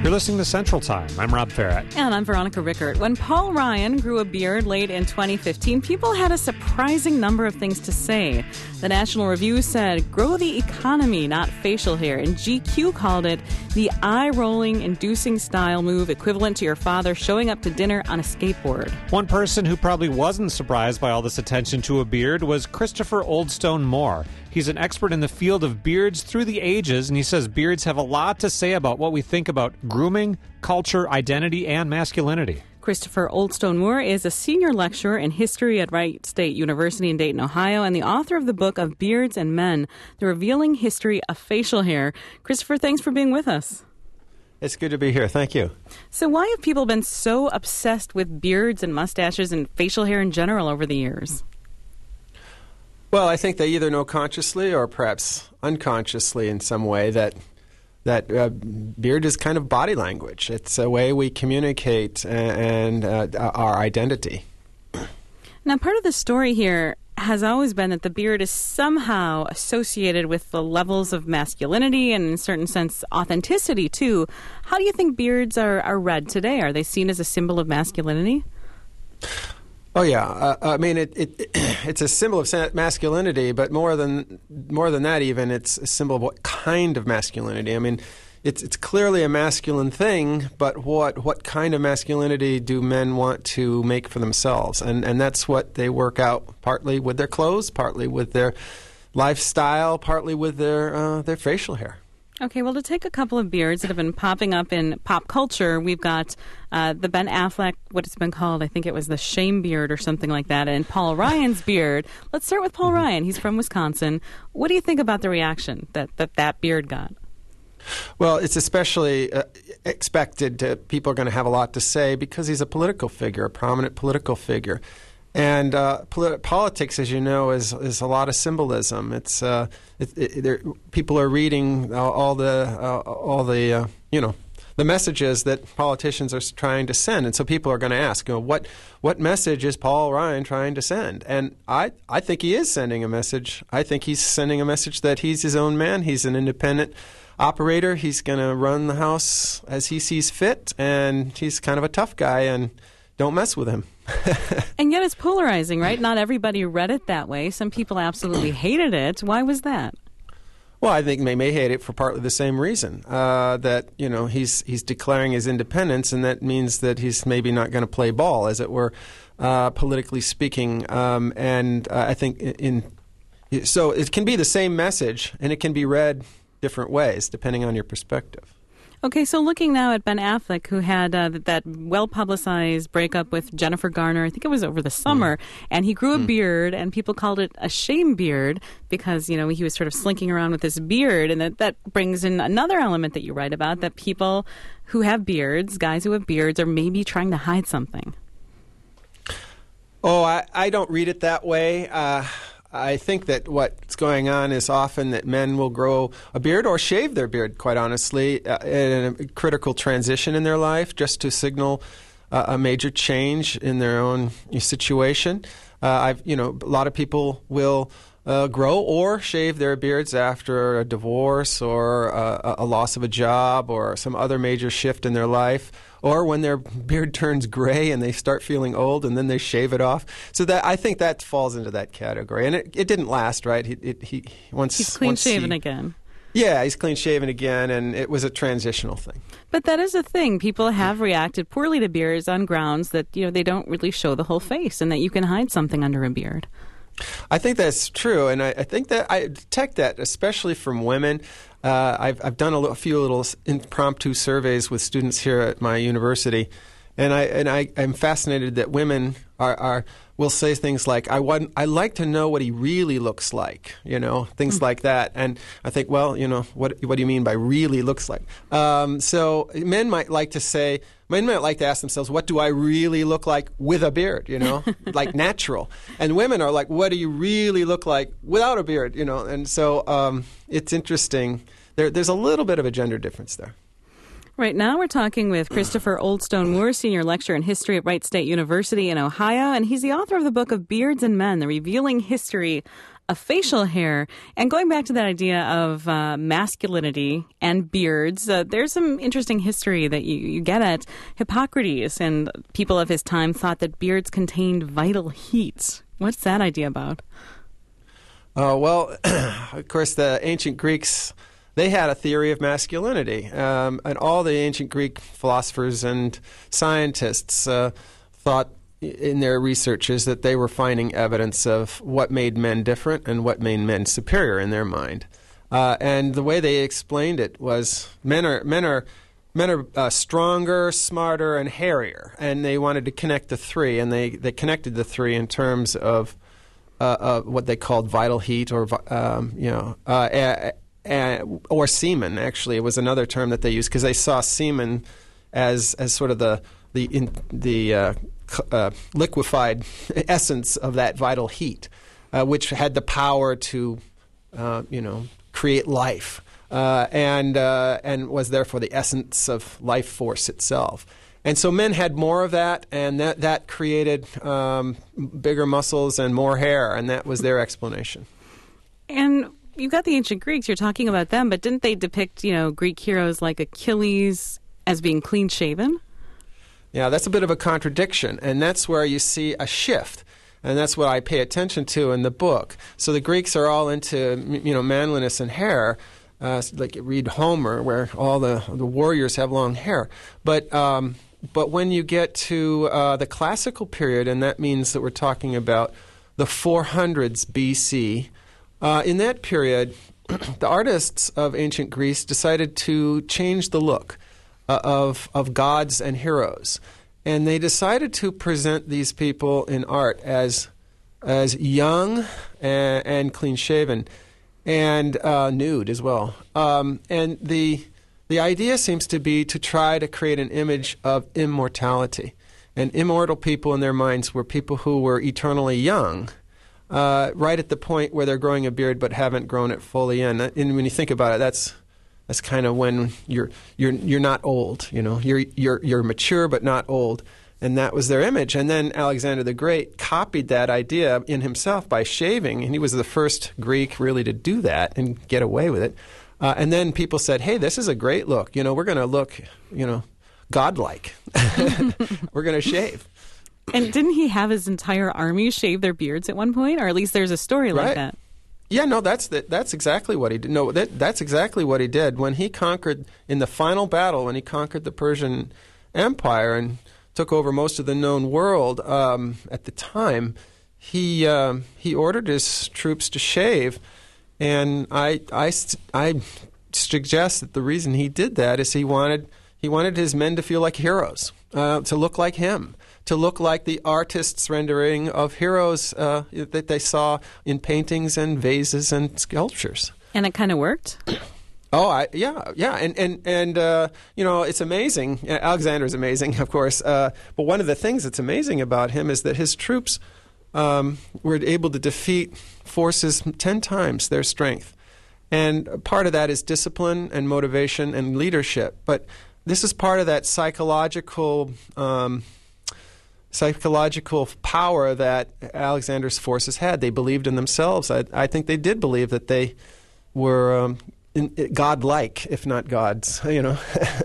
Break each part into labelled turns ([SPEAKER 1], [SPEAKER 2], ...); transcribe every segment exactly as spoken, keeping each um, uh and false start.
[SPEAKER 1] You're listening to Central Time. I'm Rob Farrett.
[SPEAKER 2] And I'm Veronica Rickert. When Paul Ryan grew a beard late in twenty fifteen, people had a surprising number of things to say. The National Review said, grow the economy, not facial hair. And G Q called it the eye-rolling, inducing style move equivalent to your father showing up to dinner on a skateboard.
[SPEAKER 1] One person who probably wasn't surprised by all this attention to a beard was Christopher Oldstone Moore. He's an expert in the field of beards through the ages, and he says beards have a lot to say about what we think about grooming, culture, identity, and masculinity.
[SPEAKER 2] Christopher Oldstone Moore is a senior lecturer in history at Wright State University in Dayton, Ohio, and the author of the book of Beards and Men, The Revealing History of Facial Hair. Christopher, thanks for being with us.
[SPEAKER 3] It's good to be here. Thank you.
[SPEAKER 2] So why have people been so obsessed with beards and mustaches and facial hair in general over the years?
[SPEAKER 3] Well, I think they either know consciously or perhaps unconsciously in some way that that uh, beard is kind of body language. It's a way we communicate and, and uh, our identity.
[SPEAKER 2] Now, part of the story here has always been that the beard is somehow associated with the levels of masculinity and, in a certain sense, authenticity, too. How do you think beards are, are read today? Are they seen as a symbol of masculinity?
[SPEAKER 3] Oh yeah, uh, I mean it, it. It's a symbol of masculinity, but more than more than that, even it's a symbol of what kind of masculinity. I mean, it's it's clearly a masculine thing, but what what kind of masculinity do men want to make for themselves? And and that's what they work out partly with their clothes, partly with their lifestyle, partly with their uh, their facial hair.
[SPEAKER 2] Okay, well, to take a couple of beards that have been popping up in pop culture, we've got uh, the Ben Affleck, what it's been called, I think it was the shame beard or something like that, and Paul Ryan's beard. Let's start with Paul Ryan. He's from Wisconsin. What do you think about the reaction that that, that beard got?
[SPEAKER 3] Well, it's especially uh, expected. To, people are going to have a lot to say because he's a political figure, a prominent political figure. And uh, polit- politics, as you know, is is a lot of symbolism. It's uh, it, it, people are reading all, all the uh, all the uh, you know the messages that politicians are trying to send, and so people are going to ask, you know, what what message is Paul Ryan trying to send? And I I think he is sending a message. I think he's sending a message that he's his own man. He's an independent operator. He's going to run the house as he sees fit, and he's kind of a tough guy. And don't mess with him.
[SPEAKER 2] And yet it's polarizing, right? Not everybody read it that way. Some people absolutely hated it. Why was that?
[SPEAKER 3] Well, I think they may hate it for partly the same reason, uh, that, you know, he's he's declaring his independence, and that means that he's maybe not going to play ball, as it were, uh, politically speaking. Um, and uh, I think in, in so it can be the same message, and it can be read different ways depending on your perspective.
[SPEAKER 2] Okay, so looking now at Ben Affleck, who had uh, that well-publicized breakup with Jennifer Garner, I think it was over the summer, mm. and he grew a mm. beard, and people called it a shame beard because, you know, he was sort of slinking around with this beard, and that, that brings in another element that you write about, that people who have beards, guys who have beards, are maybe trying to hide something.
[SPEAKER 3] Oh, I, I don't read it that way. Uh I think that what's going on is often that men will grow a beard or shave their beard, quite honestly, uh, in a critical transition in their life, just to signal uh, a major change in their own situation. Uh, I've, you know, a lot of people will uh, grow or shave their beards after a divorce or uh, a loss of a job or some other major shift in their life, or when their beard turns gray and they start feeling old and then they shave it off. So that I think that falls into that category. And it, it didn't last, right? He, it, he once
[SPEAKER 2] He's clean-shaven
[SPEAKER 3] he,
[SPEAKER 2] again.
[SPEAKER 3] Yeah, he's clean-shaven again, and it was a transitional thing.
[SPEAKER 2] But that is a thing. People have reacted poorly to beards on grounds that, you know, they don't really show the whole face and that you can hide something under a beard.
[SPEAKER 3] I think that's true, and I, I think that I detect that, especially from women. Uh, I've, I've done a, little, a few little impromptu surveys with students here at my university, and I and I, I'm fascinated that women are, are will say things like, "I want, I like to know what he really looks like," you know, things mm-hmm. like that. And I think, well, you know, what what do you mean by really looks like? Um, so men might like to say, men might like to ask themselves, what do I really look like with a beard, you know, like natural? And women are like, what do you really look like without a beard, you know? And so um, it's interesting. There, there's a little bit of a gender difference there.
[SPEAKER 2] Right now we're talking with Christopher Oldstone Moore, senior lecturer in history at Wright State University in Ohio, and he's the author of the book of Beards and Men, The Revealing History of facial hair. And going back to that idea of uh, masculinity and beards, uh, there's some interesting history that you, you get at Hippocrates, and people of his time thought that beards contained vital heat. What's that idea about?
[SPEAKER 3] Uh, well, of course, the ancient Greeks, they had a theory of masculinity. Um, and all the ancient Greek philosophers and scientists uh, thought in their researches that they were finding evidence of what made men different and what made men superior in their mind. Uh, and the way they explained it was men are men are men are uh, stronger, smarter, and hairier, and they wanted to connect the three, and they, they connected the three in terms of uh, uh, what they called vital heat, or um, you know, uh, a, a, or semen. Actually, it was another term that they used because they saw semen as as sort of the the in, the uh, Uh, liquefied essence of that vital heat, uh, which had the power to, uh, you know, create life, uh, and uh, and was therefore the essence of life force itself. And so men had more of that, and that that created um, bigger muscles and more hair, and that was their explanation.
[SPEAKER 2] And you've got the ancient Greeks. You're talking about them, but didn't they depict, you know, Greek heroes like Achilles as being clean shaven?
[SPEAKER 3] Yeah, that's a bit of a contradiction, and that's where you see a shift, and that's what I pay attention to in the book. So the Greeks are all into, you know, manliness and hair, uh, like you read Homer, where all the the warriors have long hair. But um, but when you get to uh, the classical period, and that means that we're talking about the four hundreds B C, uh, in that period, the artists of ancient Greece decided to change the look Uh, of of gods and heroes, and they decided to present these people in art as as young and, and clean shaven, and uh, nude as well. Um, and the the idea seems to be to try to create an image of immortality, and immortal people in their minds were people who were eternally young, uh, right at the point where they're growing a beard but haven't grown it fully in. And when you think about it, that's That's kind of when you're you're you're not old, you know. You're you're you're mature but not old, and that was their image. And then Alexander the Great copied that idea in himself by shaving, and he was the first Greek really to do that and get away with it. Uh, and then people said, "Hey, this is a great look. You know, we're going to look, you know, godlike. We're going to shave."
[SPEAKER 2] And didn't he have his entire army shave their beards at one point, or at least there's a story like
[SPEAKER 3] right.
[SPEAKER 2] that?
[SPEAKER 3] Yeah, no, that's the, that's exactly what he did. No, that, that's exactly what he did when he conquered in the final battle. When he conquered the Persian Empire and took over most of the known world um, at the time, he um, he ordered his troops to shave, and I I I suggest that the reason he did that is he wanted he wanted his men to feel like heroes, uh, to look like him, to look like the artist's rendering of heroes uh, that they saw in paintings and vases and sculptures.
[SPEAKER 2] And it kind of worked?
[SPEAKER 3] Oh, I, yeah, yeah. And, and, and uh, you know, it's amazing. Alexander's amazing, of course. Uh, but one of the things that's amazing about him is that his troops um, were able to defeat forces ten times their strength. And part of that is discipline and motivation and leadership. But this is part of that psychological Um, psychological power that Alexander's forces had. They believed in themselves. I, I think they did believe that they were um, in, godlike, if not gods, you know.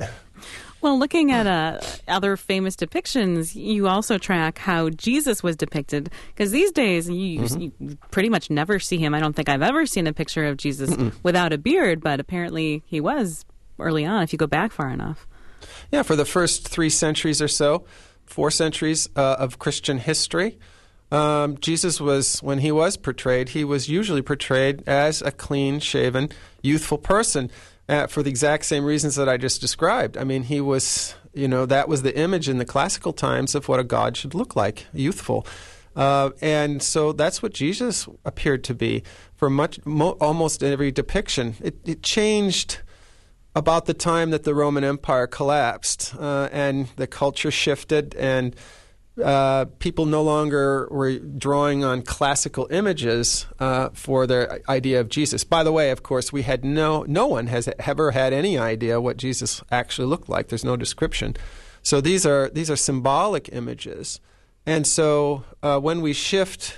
[SPEAKER 2] Well, looking at uh, other famous depictions, you also track how Jesus was depicted. Because these days, you, mm-hmm. you pretty much never see him. I don't think I've ever seen a picture of Jesus Mm-mm. without a beard, but apparently he was early on, if you go back far enough.
[SPEAKER 3] Yeah, for the first three centuries or so, four centuries uh, of Christian history, um, Jesus was, when he was portrayed, he was usually portrayed as a clean-shaven, youthful person uh, for the exact same reasons that I just described. I mean, he was, you know, that was the image in the classical times of what a god should look like, youthful. Uh, and so that's what Jesus appeared to be for much, mo- almost every depiction. It, it changed about the time that the Roman Empire collapsed, uh, and the culture shifted, and uh, people no longer were drawing on classical images uh, for their idea of Jesus. By the way, of course, we had no no one has ever had any idea what Jesus actually looked like. There's no description. So these are these are symbolic images, and so uh, when we shift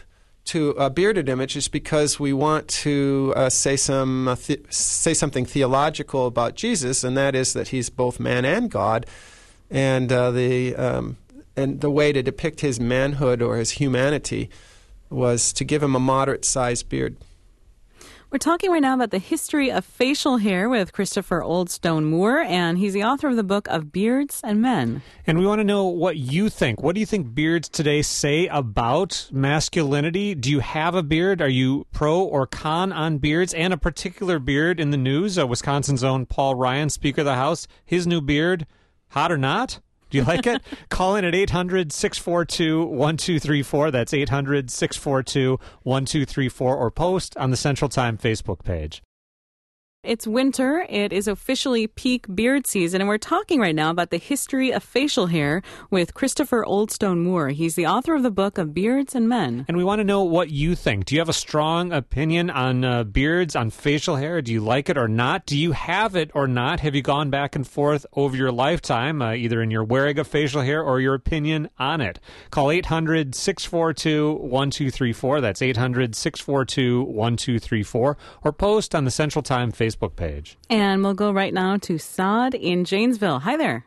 [SPEAKER 3] to a bearded image is because we want to uh, say some uh, th- say something theological about Jesus, and that is that he's both man and God, and uh, the um, and the way to depict his manhood or his humanity was to give him a moderate-sized beard.
[SPEAKER 2] We're talking right now about the history of facial hair with Christopher Oldstone Moore, and he's the author of the book of Beards and Men.
[SPEAKER 1] And we want to know what you think. What do you think beards today say about masculinity? Do you have a beard? Are you pro or con on beards? And a particular beard in the news, uh, Wisconsin's own Paul Ryan, Speaker of the House, his new beard, hot or not? Do you like it? Call in at eight hundred, six four two, one two three four. That's eight hundred, six four two, one two three four. Or post on the Central Time Facebook page.
[SPEAKER 2] It's winter. It is officially peak beard season, and we're talking right now about the history of facial hair with Christopher Oldstone Moore. He's the author of the book of Beards and Men.
[SPEAKER 1] And we want to know what you think. Do you have a strong opinion on uh, beards, on facial hair? Do you like it or not? Do you have it or not? Have you gone back and forth over your lifetime, uh, either in your wearing of facial hair or your opinion on it? Call eight hundred, six four two, one two three four. That's eight hundred, six four two, one two three four. Or post on the Central Time Facebook Facebook page.
[SPEAKER 2] And we'll go right now to Saad in Janesville. Hi there.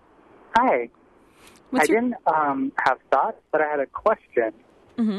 [SPEAKER 4] Hi.
[SPEAKER 2] What's
[SPEAKER 4] I
[SPEAKER 2] your...
[SPEAKER 4] didn't um, have thoughts, but I had a question.
[SPEAKER 2] Mm-hmm.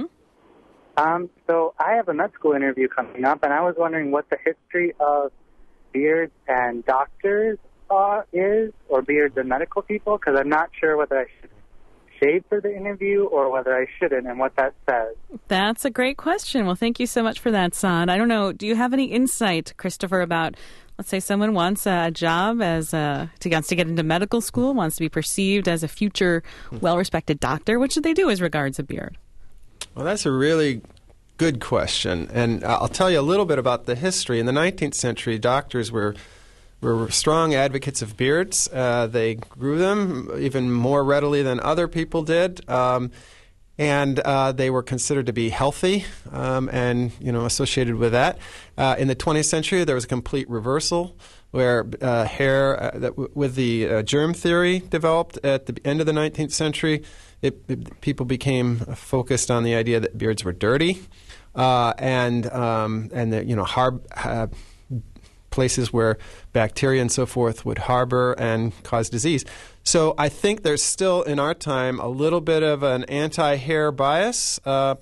[SPEAKER 4] Um, so I have a med school interview coming up, and I was wondering what the history of beards and doctors uh, is, or beards and medical people, because I'm not sure whether I should shave for the interview or whether I shouldn't, and what that says.
[SPEAKER 2] That's a great question. Well, thank you so much for that, Saad. I don't know, do you have any insight, Christopher, about, let's say someone wants a job as a, to, wants to get into medical school, wants to be perceived as a future well-respected doctor. What should they do as regards a beard?
[SPEAKER 3] Well, that's a really good question, and I'll tell you a little bit about the history. In the nineteenth century, doctors were were strong advocates of beards. Uh, they grew them even more readily than other people did, um, and uh, they were considered to be healthy um, and, you know, associated with that. Uh, in the twentieth century, there was a complete reversal where uh, hair, uh, that w- with the uh, germ theory developed at the end of the nineteenth century, it, it, people became focused on the idea that beards were dirty uh, and um, and that, you know, harb. Uh, places where bacteria and so forth would harbor and cause disease. So I think there's still, in our time, a little bit of an anti-hair bias uh,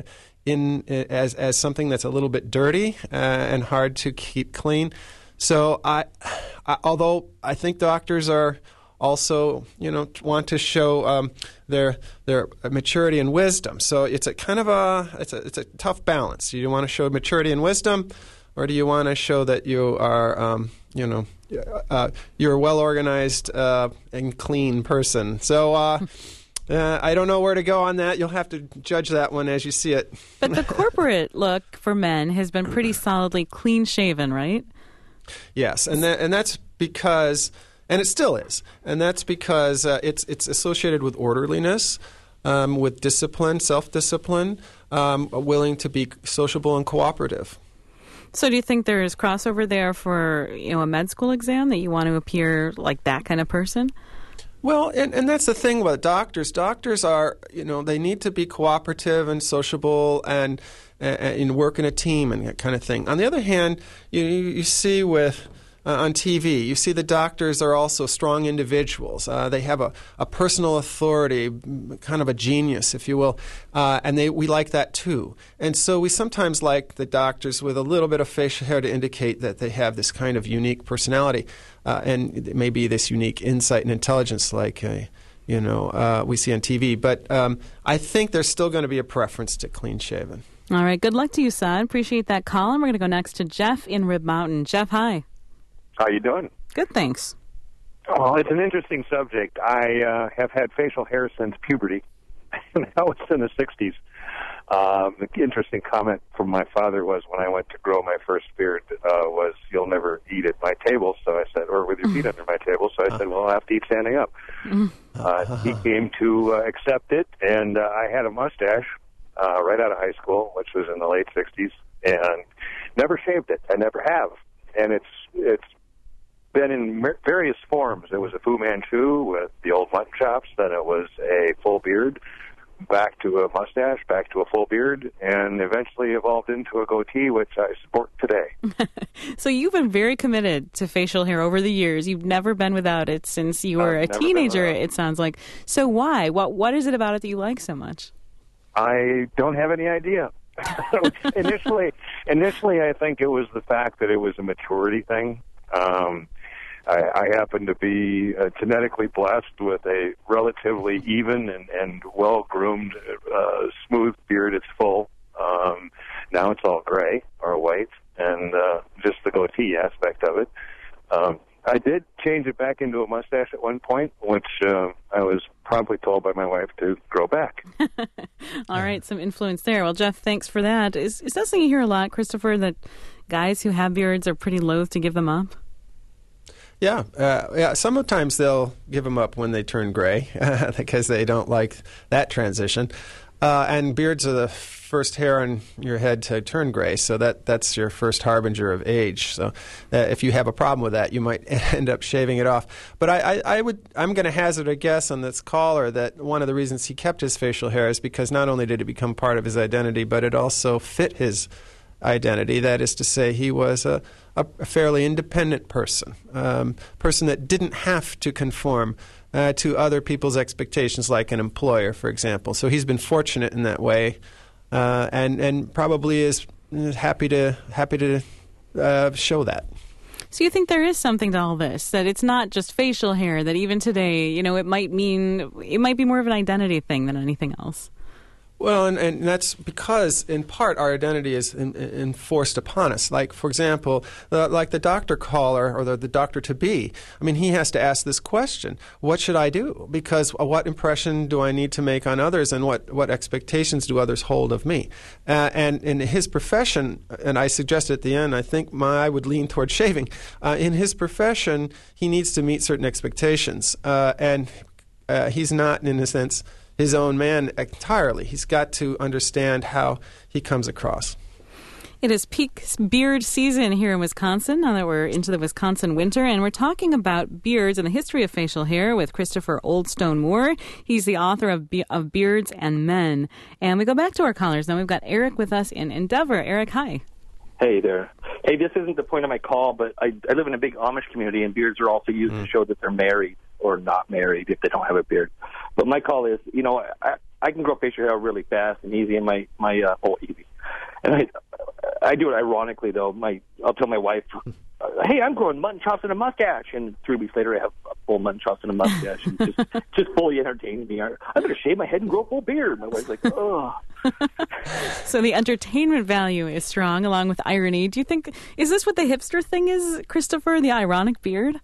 [SPEAKER 3] in as as something that's a little bit dirty uh, and hard to keep clean. So I, I, although I think doctors are also, you know, want to show um, their their maturity and wisdom. So it's a kind of a it's a it's a tough balance. You want to show maturity and wisdom, or do you want to show that you are, um, you know, uh, you're a well-organized uh, and clean person? So uh, uh, I don't know where to go on that. You'll have to judge that one as you see it.
[SPEAKER 2] But the corporate look for men has been pretty solidly clean-shaven, right?
[SPEAKER 3] Yes, and that, and that's because, and it still is, and that's because uh, it's it's associated with orderliness, um, with discipline, self-discipline, um, willing to be sociable and cooperative.
[SPEAKER 2] So do you think there is crossover there for, you know, a med school exam, that you want to appear like that kind of person?
[SPEAKER 3] Well, and, and that's the thing about doctors. Doctors are, you know, they need to be cooperative and sociable and, and, and work in a team and that kind of thing. On the other hand, you, you see with... Uh, on T V, you see the doctors are also strong individuals. Uh, they have a, a personal authority, kind of a genius, if you will, uh, and they we like that too. And so we sometimes like the doctors with a little bit of facial hair to indicate that they have this kind of unique personality uh, and maybe this unique insight and intelligence like uh, you know uh, we see on T V. But um, I think there's still going to be a preference to clean-shaven.
[SPEAKER 2] All right. Good luck to you, Saad. Appreciate that call. And we're going to go next to Jeff in Rib Mountain. Jeff, hi.
[SPEAKER 5] How you doing?
[SPEAKER 2] Good, thanks.
[SPEAKER 5] Oh, it's an interesting subject. I uh, have had facial hair since puberty, and that was in the sixties. Um, the interesting comment from my father was when I went to grow my first beard uh, was, "You'll never eat at my table." So I said, or with your feet under my table. So I said, "Well, I'll have to eat standing up." Uh, he came to uh, accept it, and uh, I had a mustache uh, right out of high school, which was in the late sixties, and never shaved it. I never have, and it's it's. been in various forms. It was a Fu Manchu with the old mutton chops, then it was a full beard back to a mustache, back to a full beard, and eventually evolved into a goatee, which I sport today.
[SPEAKER 2] So you've been very committed to facial hair over the years. You've never been without it since you were
[SPEAKER 5] I've
[SPEAKER 2] a
[SPEAKER 5] never
[SPEAKER 2] teenager,
[SPEAKER 5] been without it.
[SPEAKER 2] it sounds like. So why? What What is it about it that you like so much?
[SPEAKER 5] I don't have any idea. initially, initially, I think it was the fact that it was a maturity thing. Um, I, I happen to be uh, genetically blessed with a relatively even and, and well-groomed, uh, smooth beard. It's full. Um, now it's all gray or white, and uh, just the goatee aspect of it. Um, I did change it back into a mustache at one point, which uh, I was probably told by my wife to grow back.
[SPEAKER 2] All right, some influence there. Well, Jeff, thanks for that. Is, is that something you hear a lot, Christopher, that guys who have beards are pretty loath to give them up?
[SPEAKER 3] Yeah, uh, yeah. Sometimes they'll give them up when they turn gray because they don't like that transition. Uh, and beards are the first hair on your head to turn gray, so that, that's your first harbinger of age. So uh, if you have a problem with that, you might end up shaving it off. But I, I, I would, I'm going to hazard a guess on this caller that one of the reasons he kept his facial hair is because not only did it become part of his identity, but it also fit his identity. That is to say, he was a, a fairly independent person, um, person that didn't have to conform uh, to other people's expectations, like an employer, for example. So he's been fortunate in that way, uh, and and probably is happy to happy to uh, show that.
[SPEAKER 2] So you think there is something to all this, that it's not just facial hair, that even today, you know, it might mean, it might be more of an identity thing than anything else?
[SPEAKER 3] Well, and, and that's because, in part, our identity is in, in enforced upon us. Like, for example, uh, like the doctor caller or the, the doctor-to-be. I mean, he has to ask this question, what should I do? Because uh, what impression do I need to make on others, and what, what expectations do others hold of me? Uh, and in his profession, and I suggested at the end, I think my, I would lean toward shaving. Uh, in his profession, he needs to meet certain expectations. Uh, and uh, he's not, in a sense, his own man entirely. He's got to understand how he comes across.
[SPEAKER 2] It is peak beard season here in Wisconsin, now that we're into the Wisconsin winter, and we're talking about beards and the history of facial hair with Christopher Oldstone Moore. He's the author of, Be- of Beards and Men. And we go back to our callers. Now we've got Eric with us in Endeavor. Eric, hi.
[SPEAKER 6] Hey there. Hey, this isn't the point of my call, but I, I live in a big Amish community, and beards are also used mm. to show that they're married or not married if they don't have a beard. But my call is, you know, I, I can grow facial hair really fast and easy, and my my uh, oh easy, and I I do it ironically though. My I'll tell my wife, hey, I'm growing mutton chops and a mustache, and three weeks later I have a full mutton chops and a mustache, and just just fully entertaining me. I'm going to shave my head and grow a full beard. My wife's like, oh.
[SPEAKER 2] So the entertainment value is strong, along with irony. Do you think, is this what the hipster thing is, Christopher? The ironic beard?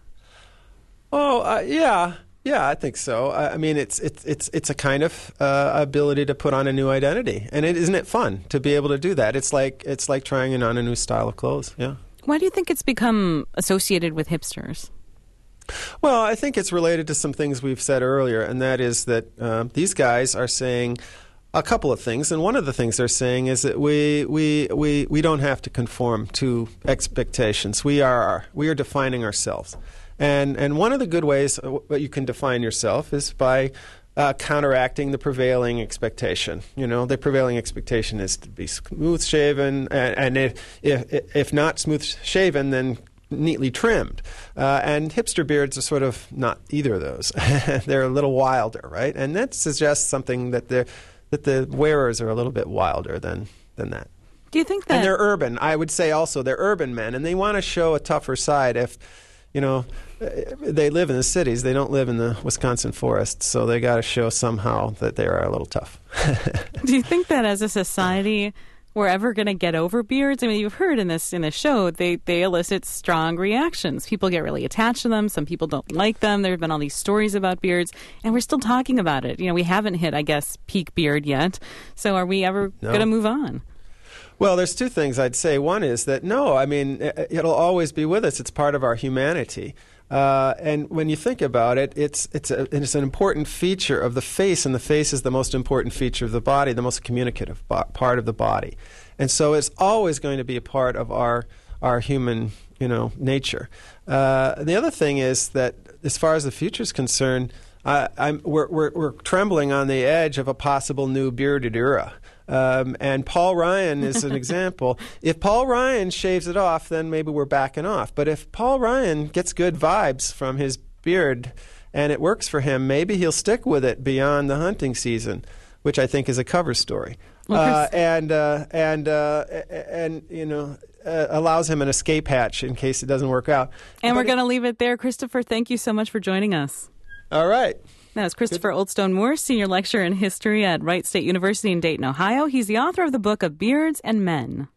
[SPEAKER 3] Oh uh, yeah. Yeah, I think so. I mean, it's it's it's it's a kind of uh, ability to put on a new identity, and it isn't it fun to be able to do that? It's like it's like trying on a new style of clothes. Yeah.
[SPEAKER 2] Why do you think it's become associated with hipsters?
[SPEAKER 3] Well, I think it's related to some things we've said earlier, and that is that uh, these guys are saying a couple of things, and one of the things they're saying is that we we we we don't have to conform to expectations. We are we are defining ourselves. And and one of the good ways that you can define yourself is by uh, counteracting the prevailing expectation. You know, the prevailing expectation is to be smooth shaven, and, and if, if if not smooth shaven, then neatly trimmed. Uh, and hipster beards are sort of not either of those. They're a little wilder, right? And that suggests something that the that the wearers are a little bit wilder than than that.
[SPEAKER 2] Do you think that?
[SPEAKER 3] And they're urban. I would say also they're urban men, and they want to show a tougher side. If you know, they live in the cities. They don't live in the Wisconsin forests, so they got to show somehow that they are a little tough.
[SPEAKER 2] Do you think that as a society, we're ever going to get over beards? I mean, you've heard in this in the show, they, they elicit strong reactions. People get really attached to them. Some people don't like them. There have been all these stories about beards, and we're still talking about it. You know, we haven't hit, I guess, peak beard yet. So are we ever
[SPEAKER 3] no.
[SPEAKER 2] going to move on?
[SPEAKER 3] Well, there's two things I'd say. One is that, no, I mean, it'll always be with us. It's part of our humanity. Uh, and when you think about it, it's it's, a, it's an important feature of the face, and the face is the most important feature of the body, the most communicative bo- part of the body. And so it's always going to be a part of our our human, you know, nature. Uh, the other thing is that as far as the future is concerned, uh, I'm, we're, we're, we're trembling on the edge of a possible new bearded era. Um, and Paul Ryan is an example. If Paul Ryan shaves it off, then maybe we're backing off. But if Paul Ryan gets good vibes from his beard and it works for him, maybe he'll stick with it beyond the hunting season, which I think is a cover story.
[SPEAKER 2] Well,
[SPEAKER 3] uh, and uh, and uh, and you know uh, allows him an escape hatch in case it doesn't work out.
[SPEAKER 2] And
[SPEAKER 3] But
[SPEAKER 2] we're going to leave it there. Christopher, thank you so much for joining us.
[SPEAKER 3] All right.
[SPEAKER 2] That was Christopher Oldstone Moore, Senior Lecturer in History at Wright State University in Dayton, Ohio. He's the author of the book of Beards and Men.